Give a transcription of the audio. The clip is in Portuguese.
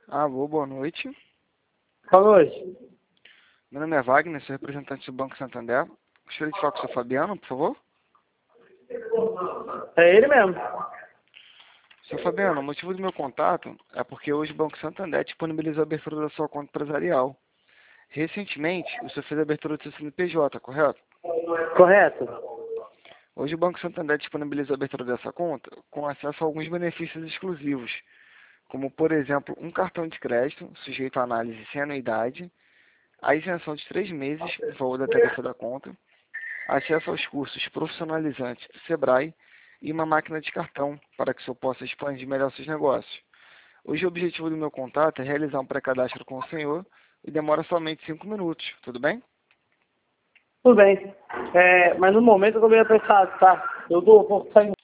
Alô, boa noite. Boa noite. Meu nome é Wagner, sou representante do Banco Santander. Gostaria de falar com o seu Fabiano, por favor. É ele mesmo. Seu Fabiano, o motivo do meu contato é porque hoje o Banco Santander disponibilizou a abertura da sua conta empresarial. Recentemente, o senhor fez a abertura do seu CNPJ, correto? Correto? Hoje o Banco Santander disponibilizou a abertura dessa conta com acesso a alguns benefícios exclusivos, como, por exemplo, um cartão de crédito sujeito à análise sem anuidade, a isenção de 3 meses no valor da tarifa da conta, acesso aos cursos profissionalizantes do Sebrae e uma máquina de cartão para que o senhor possa expandir melhor seus negócios. Hoje o objetivo do meu contato é realizar um pré-cadastro com o senhor e demora somente 5 minutos, tudo bem? Tudo bem. Mas no momento eu vou precisar, tá? Eu vou sair